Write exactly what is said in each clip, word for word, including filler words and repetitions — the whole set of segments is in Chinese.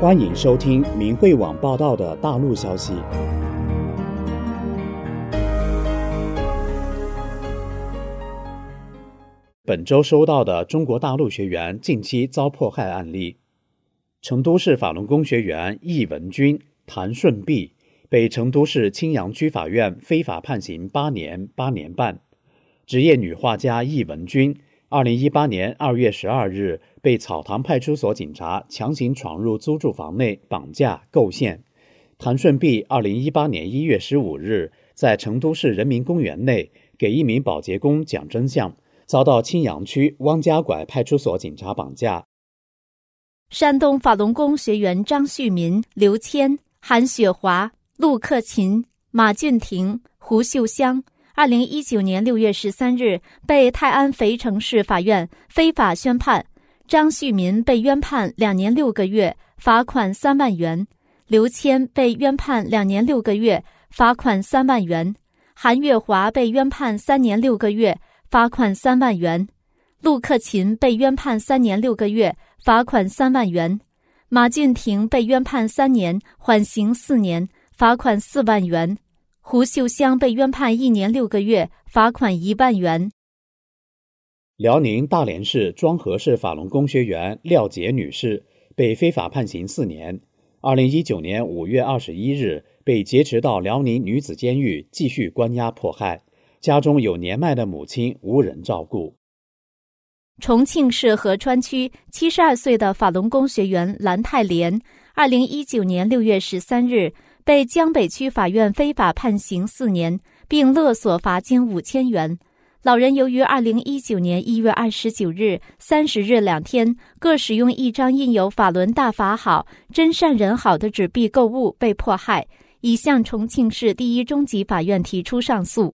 欢迎收听明慧网报道的大陆消息。本周收到的中国大陆学员近期遭迫害案例：成都市法轮功学员易文军、谭顺碧被成都市青羊区法院非法判刑八年八年半。职业女画家易文军二零一八年二月十二日被草堂派出所警察强行闯入租住房内绑架构陷。谭顺碧二零一八年一月十五日在成都市人民公园内给一名保洁工讲真相，遭到青羊区汪家拐派出所警察绑架。 山东法轮功学员张旭民、刘谦、韩雪华、陆克勤、马俊廷、胡秀香二零一九年六月十三日被泰安肥城市法院非法宣判，张旭民被冤判两年六个月，罚款三万元；刘谦被冤判两年六个月，罚款三万元；韩月华被冤判三年六个月，罚款三万元；陆克勤被冤判三年六个月，罚款三万元；马俊廷被冤判三年，缓刑四年，罚款四万元。胡秀香被冤判一年六个月，罚款一万元。 辽宁大连市庄河市法轮功学员廖杰女士被非法判刑四年，二零一九年五月二十一日被劫持到辽宁女子监狱继续关押迫害，家中有年迈的母亲无人照顾。 重庆市合川区七十二岁的法轮功学员蓝泰莲二零一九年六月十三日被江北区法院非法判刑四年，并勒索罚金五千元。老人由于二零一九年一月二十九日、三十日两天各使用一张印有法轮大法好、真善人好的纸币购物被迫害，已向重庆市第一中级法院提出上诉。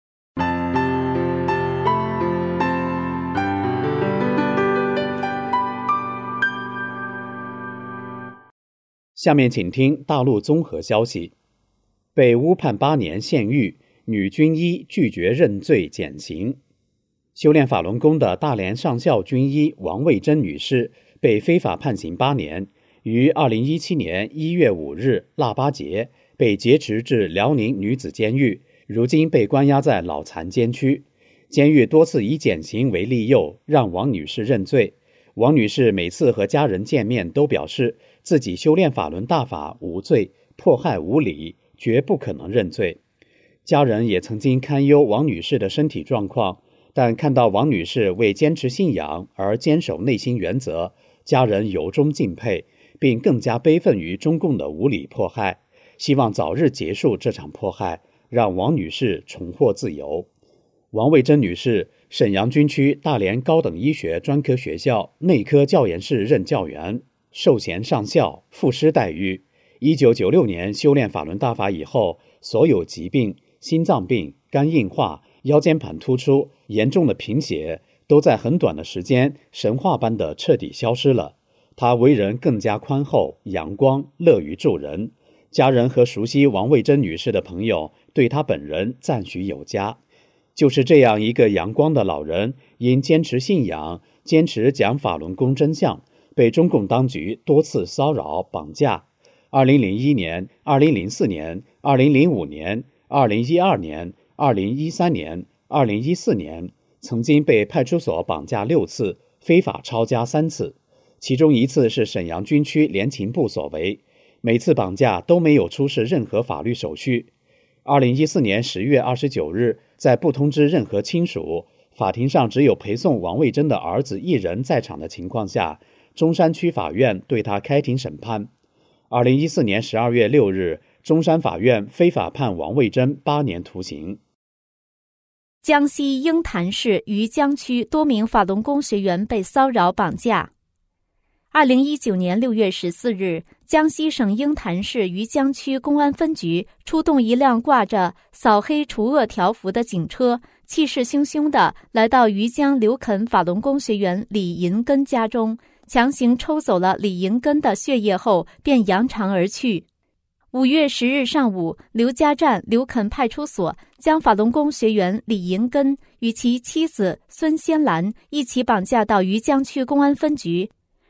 下面请听大陆综合消息。被诬判八年限狱，女军医拒绝认罪减刑。修炼法轮功的大连上校军医王卫珍女士被非法判刑八年，于二零一七年一月五日腊八节被劫持至辽宁女子监狱，如今被关押在老残监区。监狱多次以减刑为利诱，让王女士认罪。王女士每次和家人见面都表示自己修炼法轮大法无罪，迫害无理，绝不可能认罪。家人也曾经堪忧王女士的身体状况，但看到王女士为坚持信仰而坚守内心原则，家人由衷敬佩，并更加悲愤于中共的无理迫害，希望早日结束这场迫害，让王女士重获自由。王卫珍女士，沈阳军区大连高等医学专科学校内科教研室任教员，授衔上校，副师待遇。一九九六年修炼法轮大法以后，所有疾病、心脏病、肝硬化、腰间盘突出、严重的贫血都在很短的时间神话般的彻底消失了。他为人更加宽厚、阳光，乐于助人。家人和熟悉王卫珍女士的朋友对他本人赞许有加。就是这样一个阳光的老人，因坚持信仰，坚持讲法轮功真相，被中共当局多次骚扰绑架。二零零一年、二零零四年、二零零五年、二零一二年、二零一三年、二零一四年，曾经被派出所绑架六次，非法抄家三次，其中一次是沈阳军区联勤部所为，每次绑架都没有出示任何法律手续。二零一四年十月二十九日，在不通知任何亲属，法庭上只有陪送王卫珍的儿子一人在场的情况下，中山区法院对他开庭审判。二零一四年十二月六日，中山法院非法判王卫珍八年徒刑。 江西鹰潭市余江区多名法轮功学员被骚扰绑架。二零一九年六月十四日，江西省鹰潭市余江区公安分局出动一辆挂着扫黑除恶条幅的警车，气势汹汹地来到余江刘垦法轮功学员李银根家中，强行抽走了李银根的血液后便扬长而去。五月十日上午，刘家站刘垦派出所将法轮功学员李银根与其妻子孙仙兰一起绑架到余江区公安分局。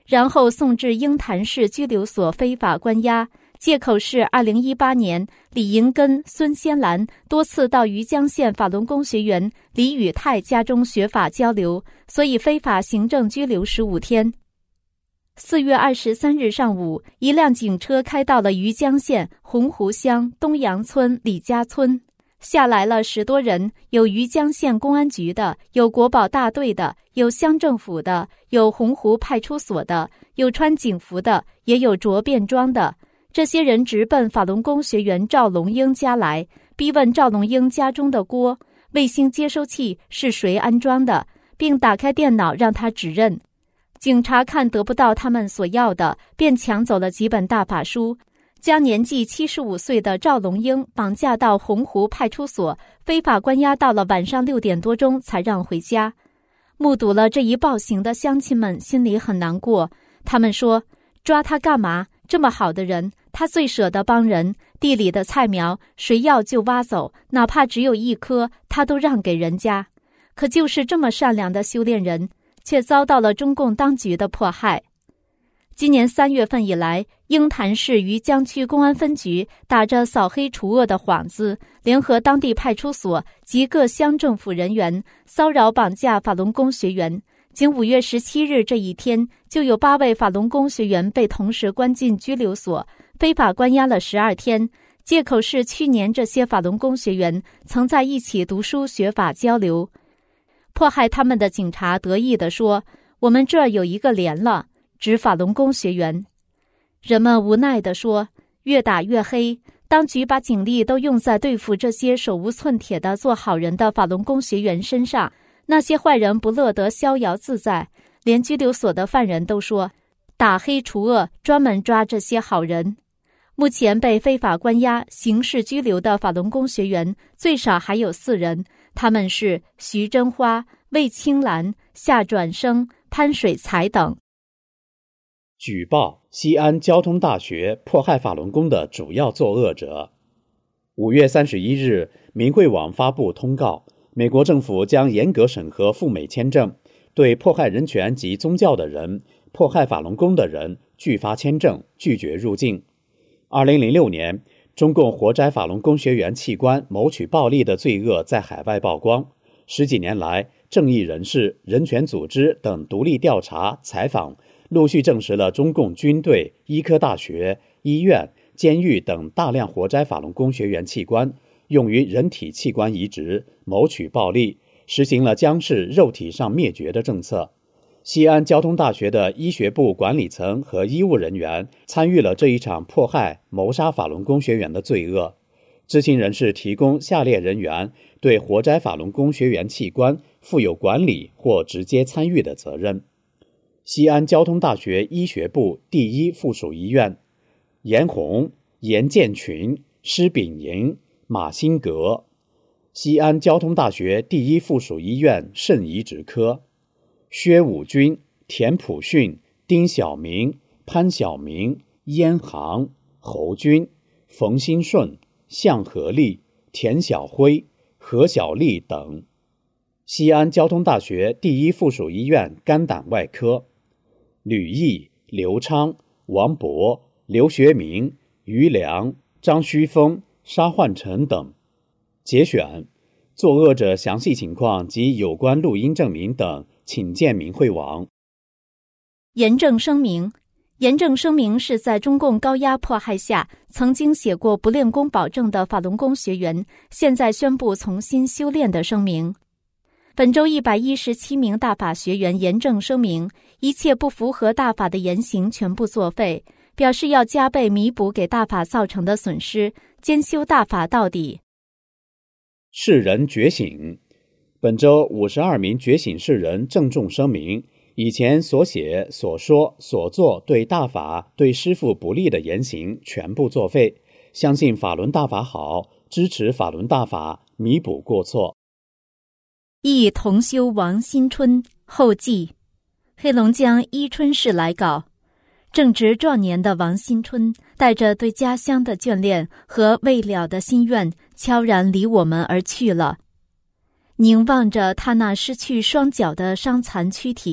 然后送至鹰潭市拘留所非法关押，借口是二零一八年李银根、孙仙兰多次到余江县法轮功学员李宇泰家中学法交流，所以非法行政拘留十五天。四月二十三日上午，一辆警车开到了余江县洪湖乡东阳村李家村，下来了十多人，有余江县公安局的，有国保大队的，有乡政府的，有洪湖派出所的，有穿警服的，也有着便装的。这些人直奔法轮功学员赵龙英家来，逼问赵龙英家中的锅、卫星接收器是谁安装的，并打开电脑让他指认。警察看得不到他们所要的，便抢走了几本大法书，将年纪七十五岁的赵龙英绑架到洪湖派出所，非法关押到了晚上六点多钟才让回家。目睹了这一暴行的乡亲们心里很难过，他们说：抓他干嘛？这么好的人，他最舍得帮人，地里的菜苗谁要就挖走，哪怕只有一颗他都让给人家。可就是这么善良的修炼人，却遭到了中共当局的迫害。今年三月份以来，鹰潭市余江区公安分局打着扫黑除恶的幌子，联合当地派出所及各乡政府人员骚扰绑架法轮功学员。仅五月十七日这一天，就有八位法轮功学员被同时关进拘留所，非法关押了十二天，借口是去年这些法轮功学员曾在一起读书学法交流。迫害他们的警察得意地说：我们这儿有一个连了，指法轮功学员。人们无奈地说：越打越黑，当局把警力都用在对付这些手无寸铁的做好人的法轮功学员身上，那些坏人不乐得逍遥自在，连拘留所的犯人都说：打黑除恶，专门抓这些好人。目前被非法关押、刑事拘留的法轮功学员最少还有四人，他们是徐真花、魏青兰、夏转生、潘水才等。 举报西安交通大学迫害法轮功的主要作恶者。五月三十一日，明慧网发布通告，美国政府将严格审核赴美签证，对迫害人权及宗教的人、迫害法轮功的人拒发签证，拒绝入境。二零零六年，中共活摘法轮功学员器官谋取暴利的罪恶在海外曝光。十几年来，正义人士、人权组织等独立调查、采访，陆续证实了中共军队、医科大学、医院、监狱等大量活摘法轮功学员器官，用于人体器官移植，谋取暴利，实行了将是肉体上灭绝的政策。西安交通大学的医学部管理层和医务人员参与了这一场迫害、谋杀法轮功学员的罪恶。知情人士提供下列人员对活摘法轮功学员器官负有管理或直接参与的责任：西安交通大学医学部第一附属医院严红、严建群、施炳莹、马新阁；西安交通大学第一附属医院肾移植科薛武军、田普训、丁小明、潘小明、燕航、侯军、冯新顺、向和利、田小辉、何小丽等；西安交通大学第一附属医院肝胆外科吕毅、刘昌、王博、刘学明、于良、张旭峰、沙焕成等。节选：作恶者详细情况及有关录音证明等，请见明慧网。 严正声明：严正声明是在中共高压迫害下曾经写过不练功保证的法轮功学员，现在宣布重新修炼的声明。本周一百一十七名大法学员严正声明，一切不符合大法的言行全部作废，表示要加倍弥补给大法造成的损失，坚修大法到底。 世人觉醒。本周五十二名觉醒世人郑重声明，以前所写、所说、所做对大法、对师父不利的言行全部作废，相信法轮大法好，支持法轮大法，弥补过错。 忆同修王新春后记，黑龙江伊春市来稿。正值壮年的王新春带着对家乡的眷恋和未了的心愿，悄然离我们而去了。凝望着他那失去双脚的伤残躯体，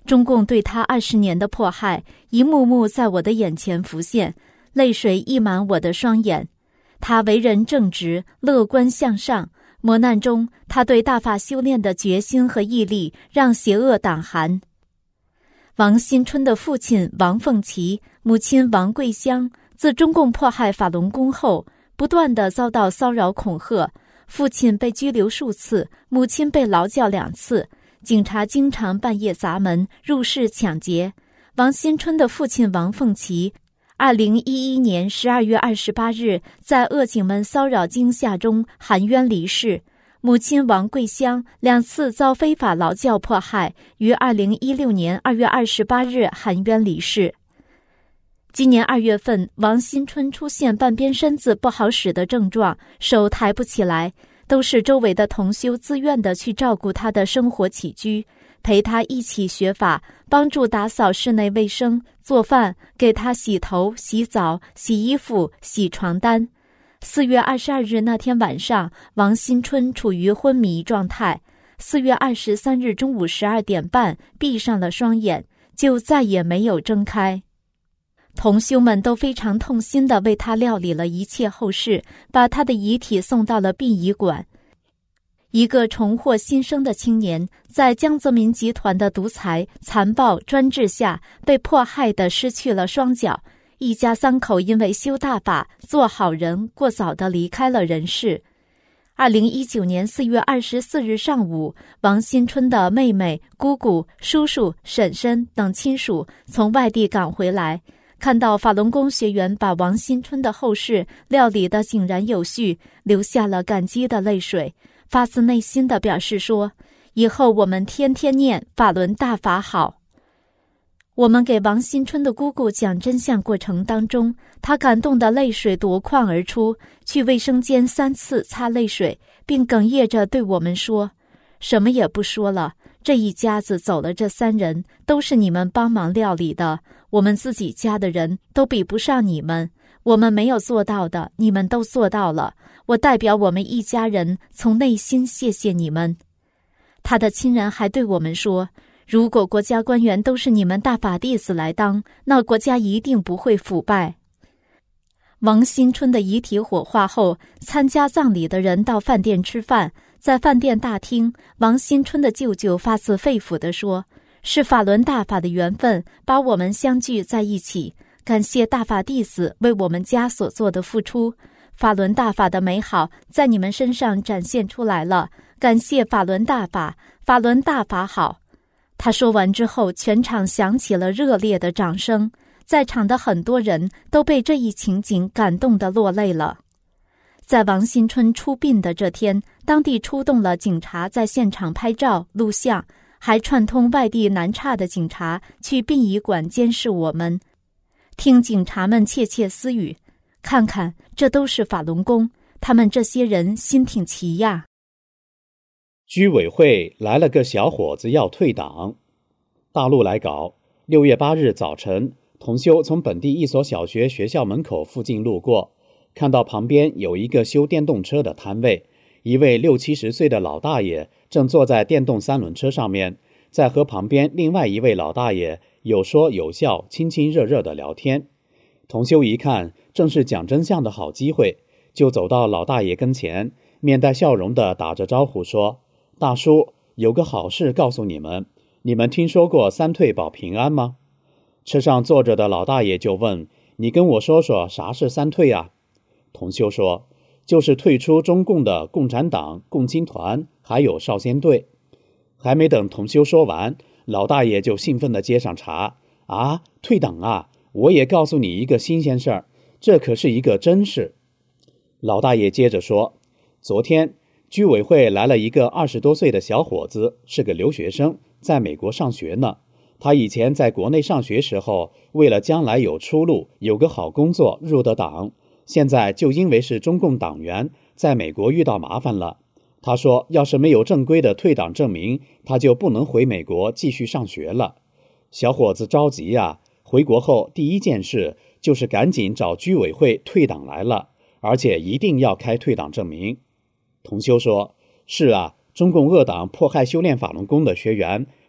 中共对他二十年的迫害，一幕幕在我的眼前浮现，泪水溢满我的双眼。他为人正直，乐观向上，磨难中他对大法修炼的决心和毅力，让邪恶胆寒。王新春的父亲王凤岐，母亲王桂香，自中共迫害法轮功后，不断地遭到骚扰恐吓，父亲被拘留数次，母亲被劳教两次，警察经常半夜砸门入室抢劫。王新春的父亲王凤岐二零一一年十二月二十八日在恶警们骚扰惊吓中含冤离世，母亲王桂香两次遭非法劳教迫害，于二零一六年二月二十八日含冤离世。今年二月份，王新春出现半边身子不好使的症状，手抬不起来，都是周围的同修自愿的去照顾他的生活起居，陪他一起学法，帮助打扫室内卫生，做饭，给他洗头、洗澡、洗衣服、洗床单。四月二十二日那天晚上，王新春处于昏迷状态。四月二十三日中午十二点半，闭上了双眼，就再也没有睁开。同修们都非常痛心地为他料理了一切后事，把他的遗体送到了殡仪馆。一个重获新生的青年，在江泽民集团的独裁、残暴、专制下，被迫害地失去了双脚。一家三口因为修大法、做好人，过早地离开了人世。二零一九年四月二十四日上午，王新春的妹妹、姑姑、叔叔、婶婶等亲属从外地赶回来，看到法轮功学员把王新春的后事料理得井然有序，流下了感激的泪水，发自内心地表示说：以后我们天天念法轮大法好。我们给王新春的姑姑讲真相过程当中，她感动的泪水夺眶而出，去卫生间三次擦泪水，并哽咽着对我们说：什么也不说了，这一家子走了这三人，都是你们帮忙料理的，我们自己家的人都比不上你们，我们没有做到的，你们都做到了，我代表我们一家人从内心谢谢你们。他的亲人还对我们说，如果国家官员都是你们大法弟子来当，那国家一定不会腐败。王新春的遗体火化后，参加葬礼的人到饭店吃饭，在饭店大厅，王新春的舅舅发自肺腑地说，是法轮大法的缘分把我们相聚在一起，感谢大法弟子为我们家所做的付出，法轮大法的美好在你们身上展现出来了，感谢法轮大法，法轮大法好。他说完之后，全场响起了热烈的掌声，在场的很多人都被这一情景感动得落泪了。在王新春出殡的这天，当地出动了警察在现场拍照录像，还串通外地南岔的警察去殡仪馆监视我们，听警察们窃窃私语，看看这都是法轮功，他们这些人心挺齐呀。 居委会来了个小伙子要退党。大陆来稿，六月八日早晨，同修从本地一所小学学校门口附近路过，看到旁边有一个修电动车的摊位，一位六七十岁的老大爷正坐在电动三轮车上面，在和旁边另外一位老大爷有说有笑，亲亲热热的聊天。同修一看，正是讲真相的好机会，就走到老大爷跟前，面带笑容地打着招呼说，大叔，有个好事告诉你们，你们听说过三退保平安吗？车上坐着的老大爷就问，你跟我说说啥是三退啊？同修说，就是退出中共的共产党、共青团还有少先队。还没等同修说完，老大爷就兴奋地接上茬，啊，退党啊，我也告诉你一个新鲜事儿，这可是一个真事。老大爷接着说，昨天居委会来了一个二十多岁的小伙子，是个留学生，在美国上学呢。他以前在国内上学时候，为了将来有出路，有个好工作，入的党，现在就因为是中共党员，在美国遇到麻烦了。他说要是没有正规的退党证明，他就不能回美国继续上学了。小伙子着急呀，回国后第一件事就是赶紧找居委会退党来了，而且一定要开退党证明。同修说，是啊，中共恶党迫害修炼法轮功的学员，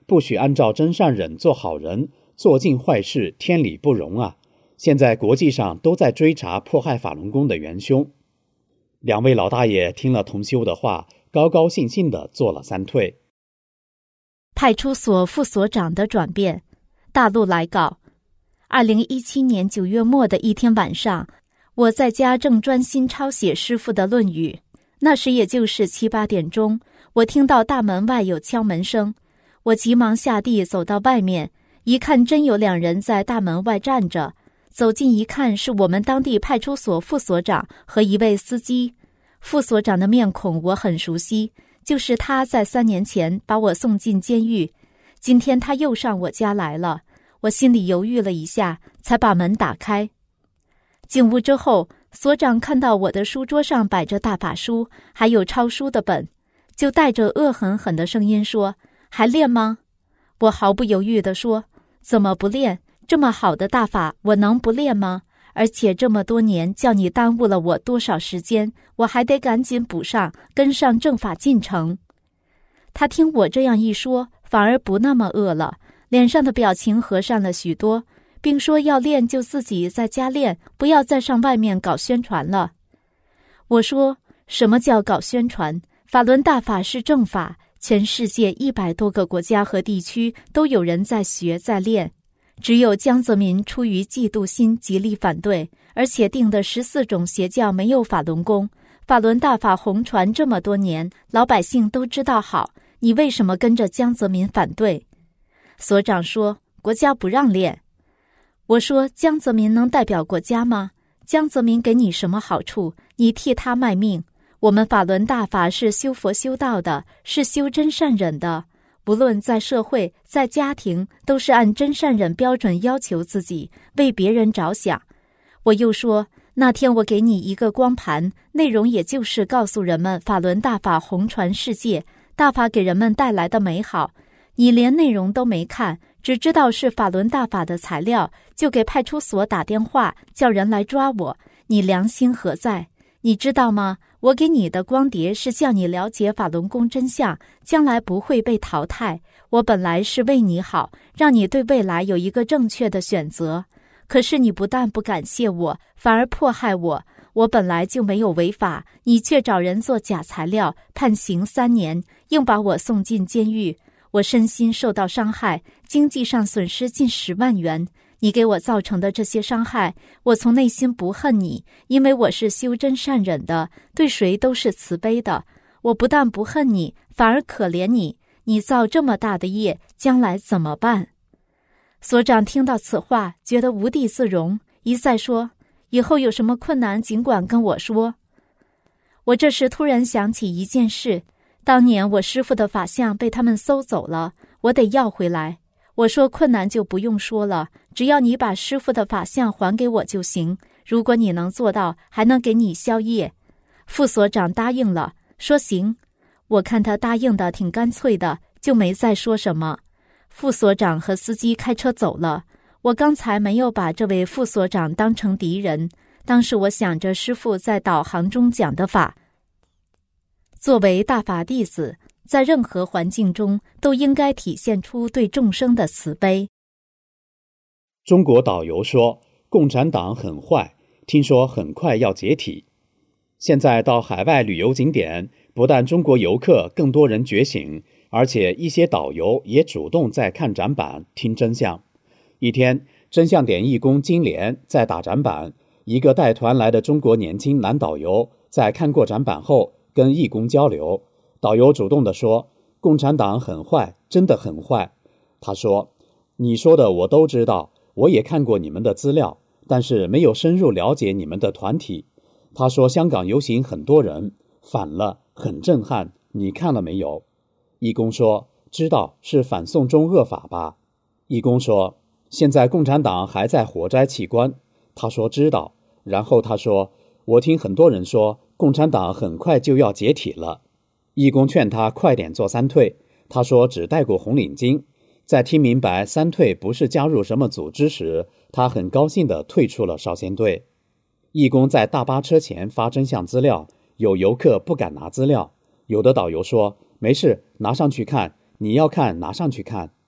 不许按照真善忍做好人，做尽坏事，天理不容啊！现在国际上都在追查迫害法轮功的元凶。”两位老大爷听了同修的话，高高兴兴地做了三退。 派出所副所长的转变。大陆来稿：二零一七年九月末的一天晚上，我在家正专心抄写师父的《论语》，那时也就是七八点钟，我听到大门外有敲门声，我急忙下地走到外面，一看真有两人在大门外站着，走近一看，是我们当地派出所副所长和一位司机。副所长的面孔我很熟悉，就是他在三年前把我送进监狱，今天他又上我家来了，我心里犹豫了一下，才把门打开。进屋之后，所长看到我的书桌上摆着大法书，还有抄书的本，就带着恶狠狠的声音说：“还练吗？”我毫不犹豫地说：“怎么不练？这么好的大法，我能不练吗？而且这么多年，叫你耽误了我多少时间，我还得赶紧补上，跟上正法进程。”他听我这样一说，反而不那么饿了，脸上的表情和善了许多，并说要练就自己在家练，不要再上外面搞宣传了。我说：“什么叫搞宣传？法轮大法是正法，全世界一百多个国家和地区都有人在学在练。只有江泽民出于嫉妒心极力反对，而且定的十四种邪教没有法轮功。法轮大法红传这么多年，老百姓都知道好，你为什么跟着江泽民反对？”所长说：“国家不让练。”我说：“江泽民能代表国家吗？江泽民给你什么好处？你替他卖命。我们法轮大法是修佛修道的，是修真善忍的。无论在社会在家庭，都是按真善忍标准要求自己，为别人着想。”我又说：“那天我给你一个光盘，内容也就是告诉人们法轮大法红传世界，大法给人们带来的美好，你连内容都没看，只知道是法轮大法的材料，就给派出所打电话叫人来抓我，你良心何在？你知道吗？我给你的光碟是叫你了解法轮功真相，将来不会被淘汰。我本来是为你好，让你对未来有一个正确的选择。可是你不但不感谢我，反而迫害我。我本来就没有违法，你却找人做假材料，判刑三年，硬把我送进监狱。我身心受到伤害，经济上损失近十万元。你给我造成的这些伤害，我从内心不恨你，因为我是修真善忍的，对谁都是慈悲的。我不但不恨你，反而可怜你。你造这么大的业，将来怎么办？”所长听到此话，觉得无地自容，一再说：“以后有什么困难，尽管跟我说。”我这时突然想起一件事，当年我师父的法相被他们搜走了，我得要回来。我说：“困难就不用说了，只要你把师父的法相还给我就行。如果你能做到，还能给你消业。”副所长答应了，说行。我看他答应的挺干脆的，就没再说什么。副所长和司机开车走了。我刚才没有把这位副所长当成敌人，当时我想着师父在导航中讲的法，作为大法弟子，在任何环境中都应该体现出对众生的慈悲。 中国导游说共产党很坏，听说很快要解体。现在到海外旅游景点，不但中国游客更多人觉醒，而且一些导游也主动在看展板听真相。一天，真相点义工金莲在打展板，一个带团来的中国年轻男导游在看过展板后跟义工交流，导游主动地说：“共产党很坏，真的很坏。”他说：“你说的我都知道，我也看过你们的资料，但是没有深入了解你们的团体。”他说：“香港游行很多人反了，很震撼，你看了没有？”义工说：“知道，是反送中恶法吧？”义工说：“现在共产党还在火摘器官。”他说：“知道。”然后他说：“我听很多人说共产党很快就要解体了。”义工劝他快点做三退，他说只戴过红领巾。在听明白三退不是加入什么组织时，他很高兴地退出了少先队。义工在大巴车前发真相资料，有游客不敢拿资料，有的导游说：“没事，拿上去看，你要看拿上去看。”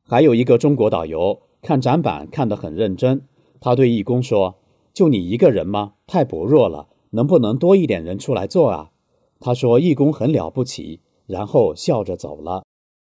还有一个中国导游看展板看得很认真，他对义工说：就你一个人吗？太薄弱了，能不能多一点人出来做啊？他说义工很了不起，然后笑着走了。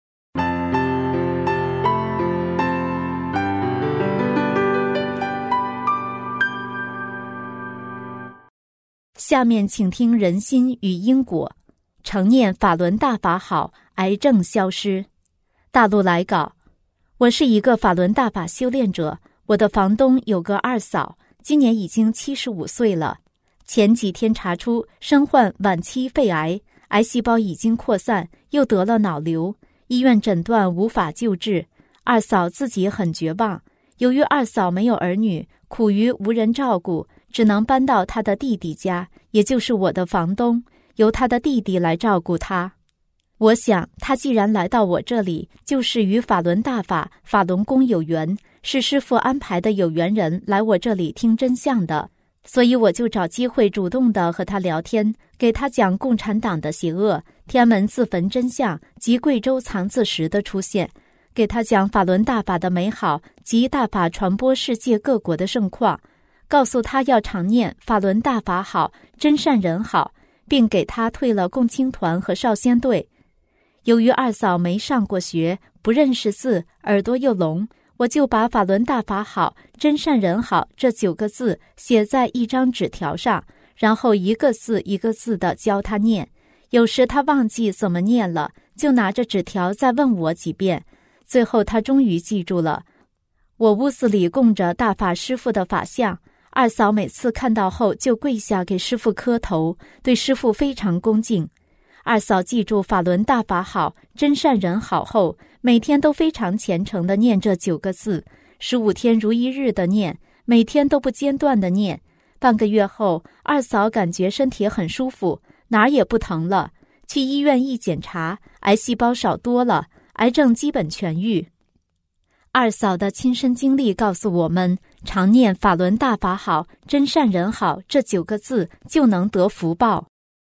下面请听人心与因果。承念法轮大法好，癌症消失。大陆来稿，我是一个法轮大法修炼者，我的房东有个二嫂，今年已经七十五岁了。前几天查出身患晚期肺癌，癌细胞已经扩散，又得了脑瘤，医院诊断无法救治。二嫂自己很绝望，由于二嫂没有儿女，苦于无人照顾，只能搬到她的弟弟家，也就是我的房东，由他的弟弟来照顾他。我想他既然来到我这里，就是与法轮大法法轮功有缘，是师父安排的有缘人来我这里听真相的，所以我就找机会主动地和他聊天，给他讲共产党的邪恶、天安门自焚真相及贵州藏字石的出现，给他讲法轮大法的美好及大法传播世界各国的盛况，告诉他要常念法轮大法好，真善人好，并给他退了共青团和少先队。由于二嫂没上过学，不认识字，耳朵又聋，我就把法轮大法好，真善人好这九个字写在一张纸条上，然后一个字一个字地教他念。有时他忘记怎么念了，就拿着纸条再问我几遍，最后他终于记住了。我屋子里供着大法师父的法像，二嫂每次看到后就跪下给师父磕头，对师父非常恭敬。二嫂记住法轮大法好，真善人好后，每天都非常虔诚地念这九个字，十五天如一日的念，每天都不间断地念。半个月后，二嫂感觉身体很舒服，哪儿也不疼了。去医院一检查，癌细胞少多了，癌症基本痊愈。二嫂的亲身经历告诉我们，常念法轮大法好，真善人好这九个字就能得福报。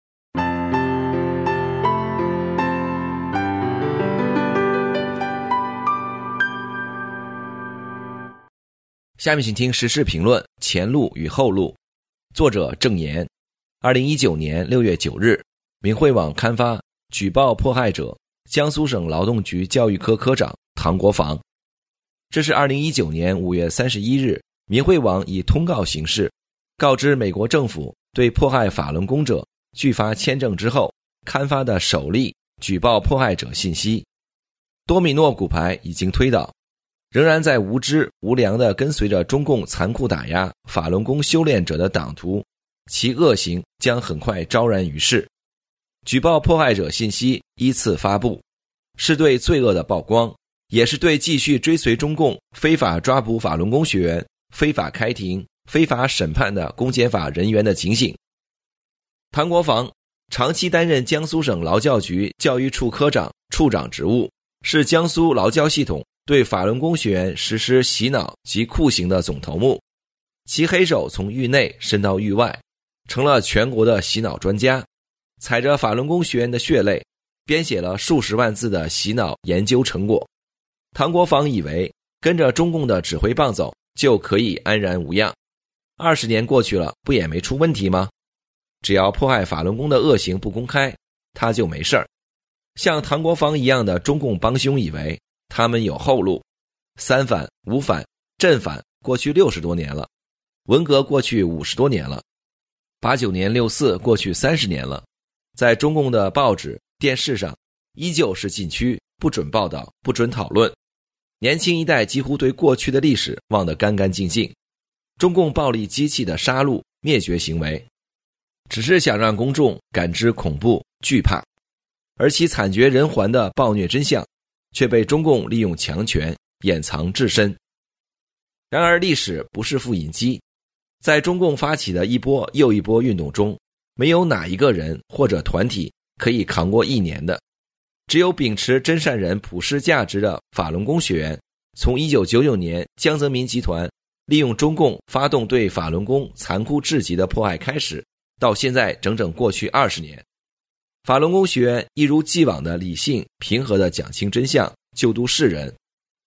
下面请听时事评论前路与后路。作者郑言。二零一九年六月九日，明慧网刊发举报迫害者江苏省劳动局教育科科长唐国防。这是二零一九年五月三十一日，明慧网以通告形式告知美国政府对迫害法轮功者拒发签证之后刊发的首例举报迫害者信息。多米诺骨牌已经推倒，仍然在无知无良地跟随着中共残酷打压法轮功修炼者的党徒，其恶行将很快昭然于世。举报迫害者信息依次发布，是对罪恶的曝光，也是对继续追随中共非法抓捕法轮功学员、非法开庭、非法审判的公检法人员的警醒。唐国防长期担任江苏省劳教局教育处科长、处长职务，是江苏劳教系统对法轮功学员实施洗脑及酷刑的总头目，其黑手从狱内伸到狱外，成了全国的洗脑专家，踩着法轮功学员的血泪，编写了数十万字的洗脑研究成果。唐国防以为跟着中共的指挥棒走就可以安然无恙，二十年过去了，不也没出问题吗？只要迫害法轮功的恶行不公开，他就没事儿。像唐国防一样的中共帮凶以为他们有后路，三反、五反、正反过去六十多年了，文革过去五十多年了，八九年六四过去三十年了，在中共的报纸、电视上依旧是禁区，不准报道，不准讨论。年轻一代几乎对过去的历史忘得干干净净。中共暴力机器的杀戮、灭绝行为，只是想让公众感知恐怖、惧怕，而其惨绝人寰的暴虐真相却被中共利用强权掩藏至深。然而历史不是复印机，在中共发起的一波又一波运动中，没有哪一个人或者团体可以扛过一年的。只有秉持真善人普世价值的法轮功学员，从一九九九年江泽民集团利用中共发动对法轮功残酷至极的迫害开始，到现在整整过去二十年，法轮功学员一如既往的理性平和地讲清真相，救度世人。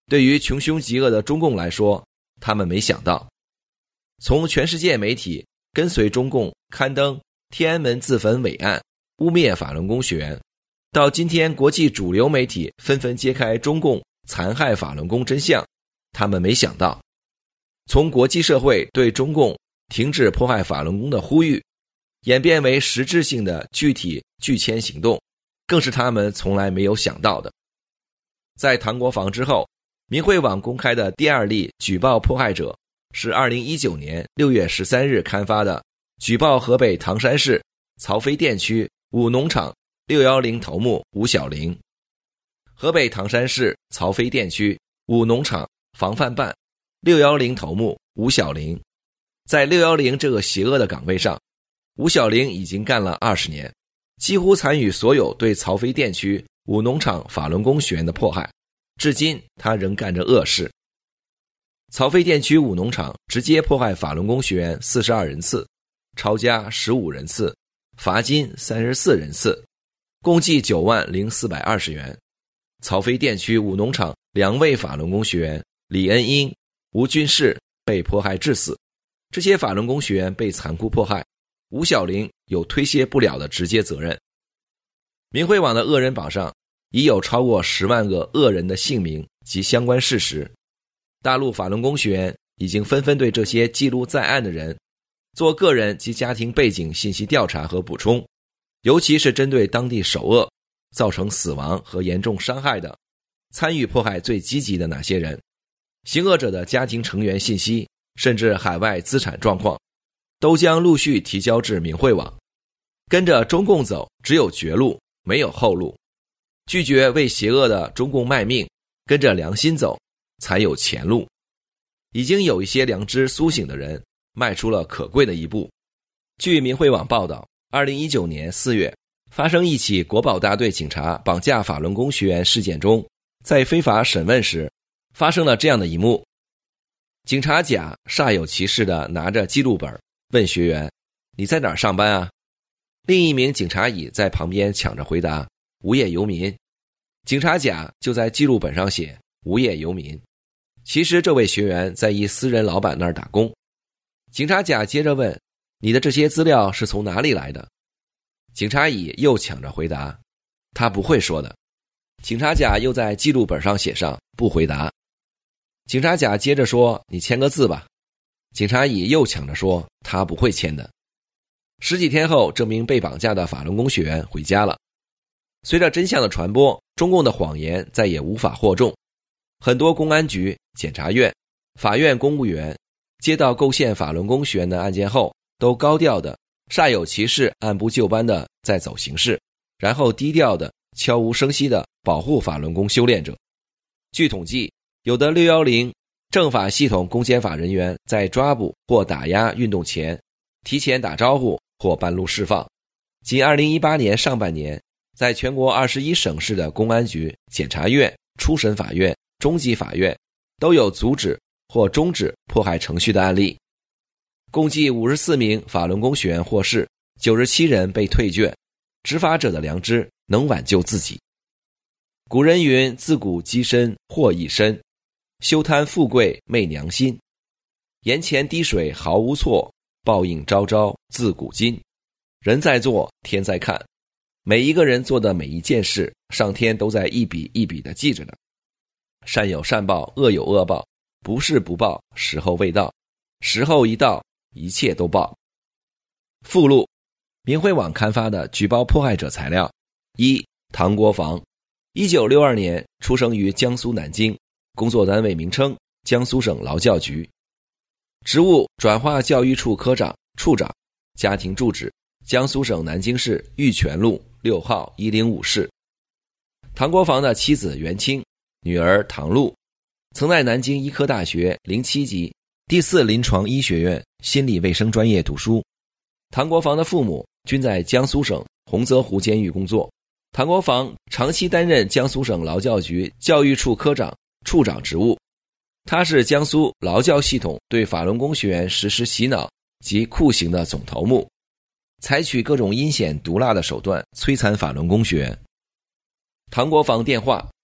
对于穷凶极恶的中共来说，他们没想到，从全世界媒体跟随中共刊登天安门自焚伪案，污蔑法轮功学员，到今天国际主流媒体纷纷揭开中共残害法轮功真相，他们没想到，从国际社会对中共停止迫害法轮功的呼吁，演变为实质性的具体拒签行动，更是他们从来没有想到的。在唐国防之后，明慧网公开的第二例举报迫害者是二零一九年六月十三日刊发的举报河北唐山市曹妃甸区五农场六一零头目吴小玲。河北唐山市曹妃甸区五农场防范办六一零头目吴小玲，在六一零这个邪恶的岗位上，吴小玲已经干了二十年，几乎参与所有对曹妃甸区五农场法轮功学员的迫害，至今他仍干着恶事。曹妃甸区五农场直接迫害法轮功学员四十二人次，抄家十五人次，罚金三十四人次，共计九万零四百二十元。曹妃甸区五农场两位法轮功学员李恩英、吴军士被迫害致死，这些法轮功学员被残酷迫害，吴小玲有推卸不了的直接责任。明慧网的恶人榜上已有超过十万个恶人的姓名及相关事实，大陆法轮功学员已经纷纷对这些记录在案的人做个人及家庭背景信息调查和补充，尤其是针对当地首恶造成死亡和严重伤害的，参与迫害最积极的哪些人，行恶者的家庭成员信息，甚至海外资产状况，都将陆续提交至明慧网。跟着中共走，只有绝路，没有后路。拒绝为邪恶的中共卖命，跟着良心走，才有前路。已经有一些良知苏醒的人迈出了可贵的一步。据明慧网报道，二零一九年四月发生一起国保大队警察绑架法轮功学员事件中，在非法审问时发生了这样的一幕。警察甲煞有其事地拿着记录本问学员，你在哪儿上班啊？另一名警察乙在旁边抢着回答，无业游民。警察甲就在记录本上写无业游民，其实这位学员在一私人老板那儿打工。警察甲接着问，你的这些资料是从哪里来的？警察乙又抢着回答，他不会说的。警察甲又在记录本上写上不回答。警察甲接着说，你签个字吧。警察乙又抢着说，他不会签的。十几天后，这名被绑架的法轮功学员回家了。随着真相的传播，中共的谎言再也无法惑众。很多公安局、检察院、法院公务员接到构陷法轮功学员的案件后，都高调的、煞有其事、按部就班的在走形式，然后低调的、悄无声息的保护法轮功修炼者。据统计，有的六一零政法系统公检法人员在抓捕或打压运动前提前打招呼或半路释放。仅二零一八年上半年，在全国二十一省市的公安局、检察院、初审法院、中级法院都有阻止或终止迫害程序的案例。共计五十四名法轮功学员获释，九十七人被退卷。执法者的良知能挽救自己。古人云，自古积身祸一身，休贪富贵昧良心。眼前滴水毫无错，报应昭昭自古今。人在做，天在看，每一个人做的每一件事，上天都在一笔一笔地记着呢。善有善报，恶有恶报，不是不报，时候未到，时候一到，一切都报。附录：明慧网刊发的举报迫害者材料。一、唐国防，一九六二年出生于江苏南京，工作单位名称江苏省劳教局，职务转化教育处科长、处长，家庭住址江苏省南京市玉泉路六号一零五室。唐国防的妻子袁清，女儿唐露，曾在南京医科大学零七级第四临床医学院心理卫生专业读书。唐国防的父母均在江苏省洪泽湖监狱工作。唐国防长期担任江苏省劳教局教育处科长、处长职务。他是江苏劳教系统对法轮功学员实施洗脑及酷刑的总头目，采取各种阴险毒辣的手段摧残法轮功学员。唐国防电话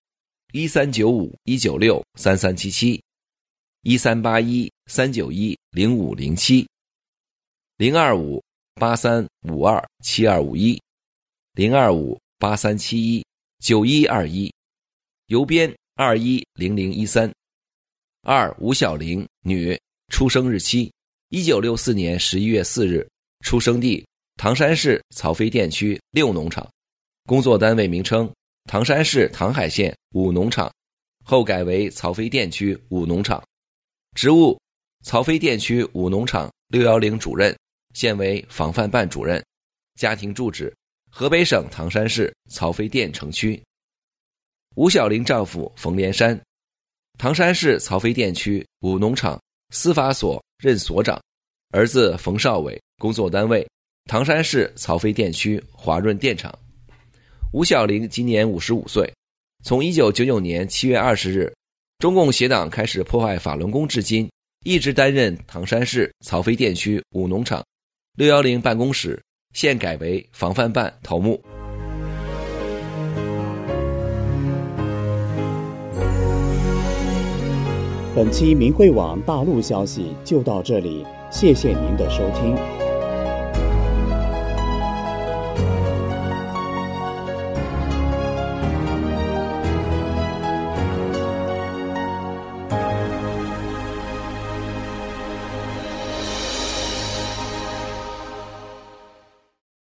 一三九五一九六三三七七，一三八一三九一零五零七，零二五八三五二七二五一，零二五八三七一九一二一，邮编二一零零一三。二吴小玲，女，出生日期一九六四年十一月四日，出生地唐山市曹妃甸区六农场，工作单位名称唐山市唐海县五农场，后改为曹妃甸区五农场，职务曹妃甸区五农场六一零主任，现为防范办主任，家庭住址河北省唐山市曹妃甸城区。吴小玲丈夫冯连山，唐山市曹妃甸区五农场司法所任所长，儿子冯少伟，工作单位唐山市曹妃甸区华润电厂。吴小玲今年五十五岁，从一九九九年七月二十日中共协党开始破坏法轮功至今，一直担任唐山市曹妃甸区五农场六一零办公室，现改为防范办头目。 本期明慧网大陆消息就到这里，谢谢您的收听。